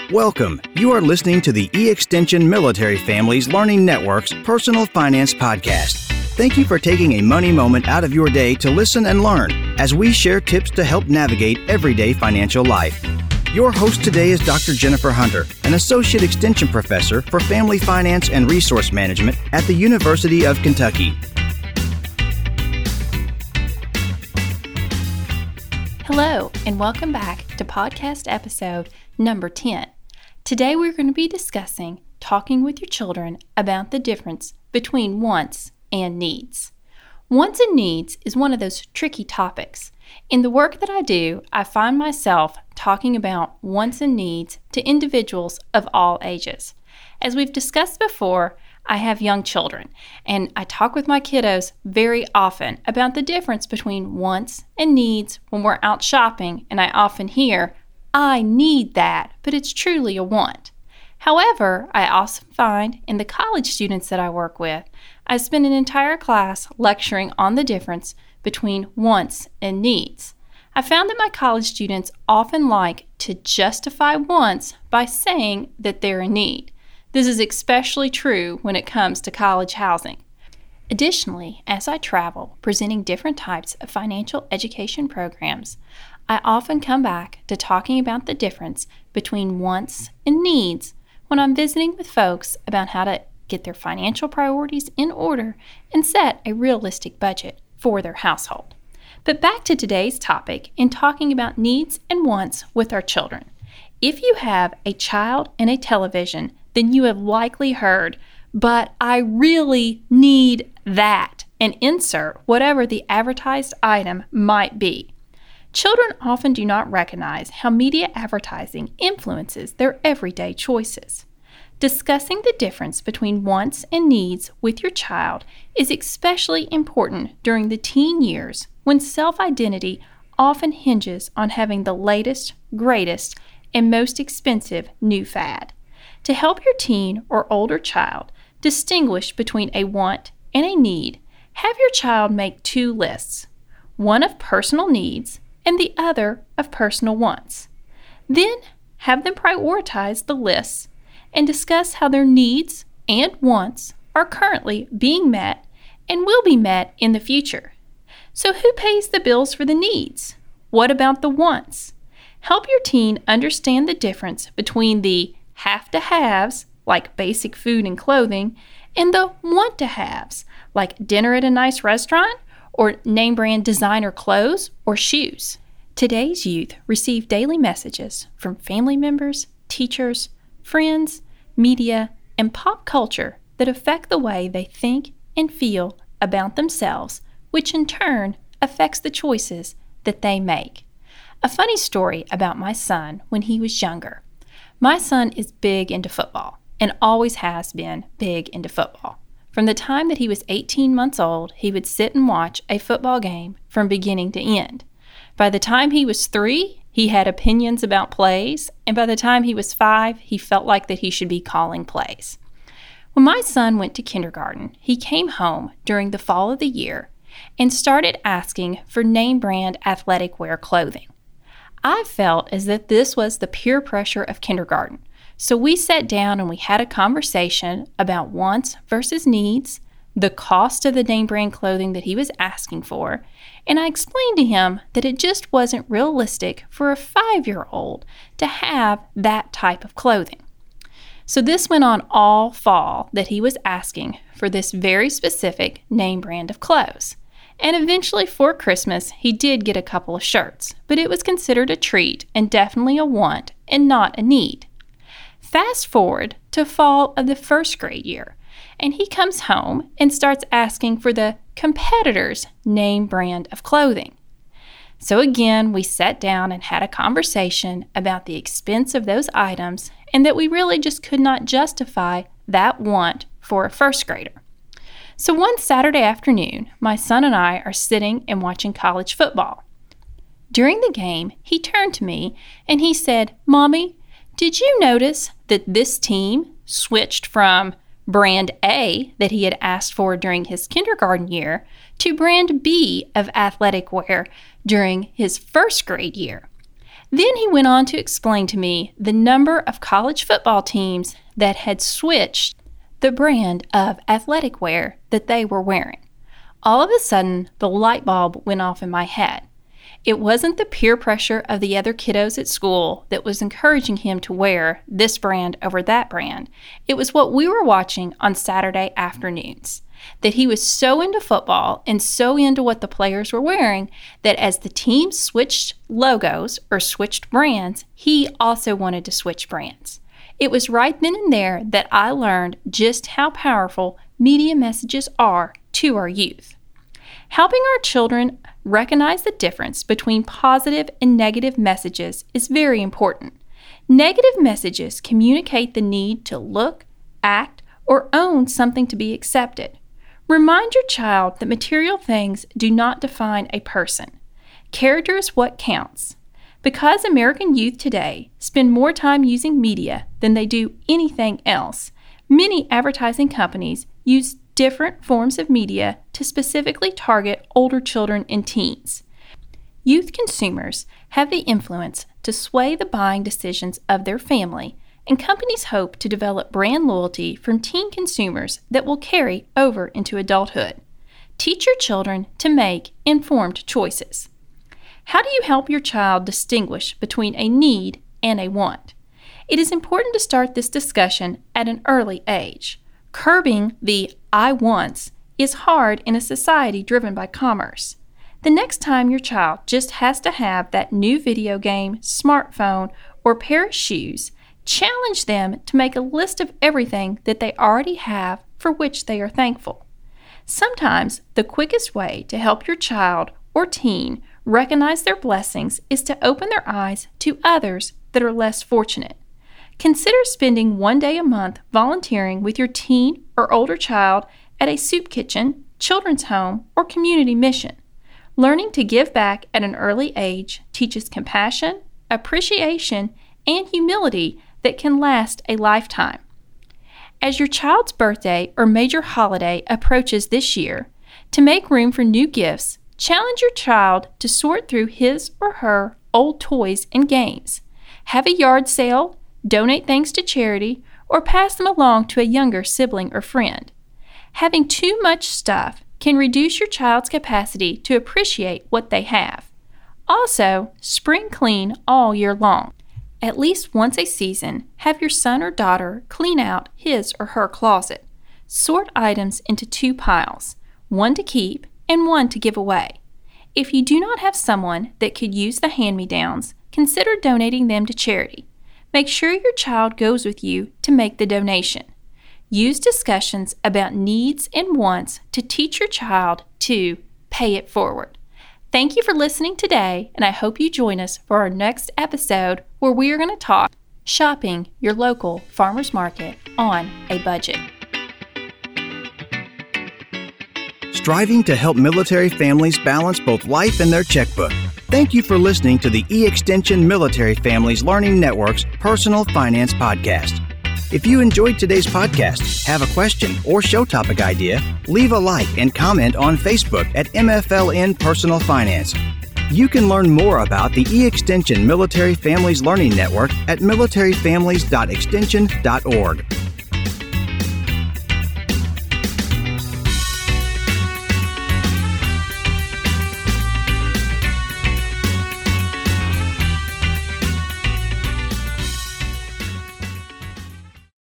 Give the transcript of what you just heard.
Welcome. You are listening to the E-Extension Military Families Learning Network's Personal Finance Podcast. Thank you for taking a money moment out of your day to listen and learn as we share tips to help navigate everyday financial life. Your host today is Dr. Jennifer Hunter, an Associate Extension Professor for Family Finance and Resource Management at the University of Kentucky. Hello, and welcome back to podcast episode number 10. Today we're going to be discussing talking with your children about the difference between wants and needs. Wants and needs is one of those tricky topics. In the work that I do, I find myself talking about wants and needs to individuals of all ages. As we've discussed before, I have young children, and I talk with my kiddos very often about the difference between wants and needs when we're out shopping, and I often hear, "I need that," but it's truly a want. However, I also find in the college students that I work with, I spend an entire class lecturing on the difference between wants and needs. I found that my college students often like to justify wants by saying that they're in need. This is especially true when it comes to college housing. Additionally, as I travel presenting different types of financial education programs, I often come back to talking about the difference between wants and needs when I'm visiting with folks about how to get their financial priorities in order and set a realistic budget for their household. But back to today's topic in talking about needs and wants with our children. If you have a child and a television, then you have likely heard, "But I really need that," and insert whatever the advertised item might be. Children often do not recognize how media advertising influences their everyday choices. Discussing the difference between wants and needs with your child is especially important during the teen years when self-identity often hinges on having the latest, greatest, and most expensive new fad. To help your teen or older child distinguish between a want and a need, have your child make two lists, one of personal needs and the other of personal wants. Then have them prioritize the lists and discuss how their needs and wants are currently being met and will be met in the future. So who pays the bills for the needs? What about the wants? Help your teen understand the difference between the have-to-haves, like basic food and clothing, and the want-to-haves, like dinner at a nice restaurant or name-brand designer clothes or shoes. Today's youth receive daily messages from family members, teachers, friends, media, and pop culture that affect the way they think and feel about themselves, which in turn affects the choices that they make. A funny story about my son when he was younger. My son is big into football and always has been big into football. From the time that he was 18 months old, he would sit and watch a football game from beginning to end. By the time he was 3, he had opinions about plays, and by the time he was 5, he felt like that he should be calling plays. When my son went to kindergarten, he came home during the fall of the year and started asking for name-brand athletic wear clothing. I felt as if this was the peer pressure of kindergarten. So we sat down and we had a conversation about wants versus needs, the cost of the name brand clothing that he was asking for, and I explained to him that it just wasn't realistic for a 5-year-old to have that type of clothing. So this went on all fall that he was asking for this very specific name brand of clothes. And eventually for Christmas, he did get a couple of shirts, but it was considered a treat and definitely a want and not a need. Fast forward to fall of the first grade year, and he comes home and starts asking for the competitor's name brand of clothing. So again, we sat down and had a conversation about the expense of those items and that we really just could not justify that want for a first grader. So one Saturday afternoon, my son and I are sitting and watching college football. During the game, he turned to me and he said, "Mommy, did you notice that this team switched from brand A that he had asked for during his kindergarten year to brand B of athletic wear during his first grade year?" Then he went on to explain to me the number of college football teams that had switched the brand of athletic wear that they were wearing. All of a sudden, the light bulb went off in my head. It wasn't the peer pressure of the other kiddos at school that was encouraging him to wear this brand over that brand. It was what we were watching on Saturday afternoons. That he was so into football and so into what the players were wearing that as the team switched logos or switched brands, he also wanted to switch brands. It was right then and there that I learned just how powerful media messages are to our youth. Helping our children recognize the difference between positive and negative messages is very important. Negative messages communicate the need to look, act, or own something to be accepted. Remind your child that material things do not define a person. Character is what counts. Because American youth today spend more time using media than they do anything else, many advertising companies use different forms of media to specifically target older children and teens. Youth consumers have the influence to sway the buying decisions of their family, and companies hope to develop brand loyalty from teen consumers that will carry over into adulthood. Teach your children to make informed choices. How do you help your child distinguish between a need and a want? It is important to start this discussion at an early age. Curbing the I wants is hard in a society driven by commerce. The next time your child just has to have that new video game, smartphone, or pair of shoes, challenge them to make a list of everything that they already have for which they are thankful. Sometimes the quickest way to help your child or teen recognize their blessings is to open their eyes to others that are less fortunate. Consider spending one day a month volunteering with your teen or older child at a soup kitchen, children's home, or community mission. Learning to give back at an early age teaches compassion, appreciation, and humility that can last a lifetime. As your child's birthday or major holiday approaches this year, to make room for new gifts, challenge your child to sort through his or her old toys and games. Have a yard sale, donate things to charity, or pass them along to a younger sibling or friend. Having too much stuff can reduce your child's capacity to appreciate what they have. Also, spring clean all year long. At least once a season, have your son or daughter clean out his or her closet. Sort items into two piles, one to keep and one to give away. If you do not have someone that could use the hand-me-downs, consider donating them to charity. Make sure your child goes with you to make the donation. Use discussions about needs and wants to teach your child to pay it forward. Thank you for listening today, and I hope you join us for our next episode where we are going to talk shopping your local farmer's market on a budget. Striving to help military families balance both life and their checkbook. Thank you for listening to the E-Extension Military Families Learning Network's Personal Finance Podcast. If you enjoyed today's podcast, have a question or show topic idea, leave a like and comment on Facebook at MFLN Personal Finance. You can learn more about the E-Extension Military Families Learning Network at militaryfamilies.extension.org.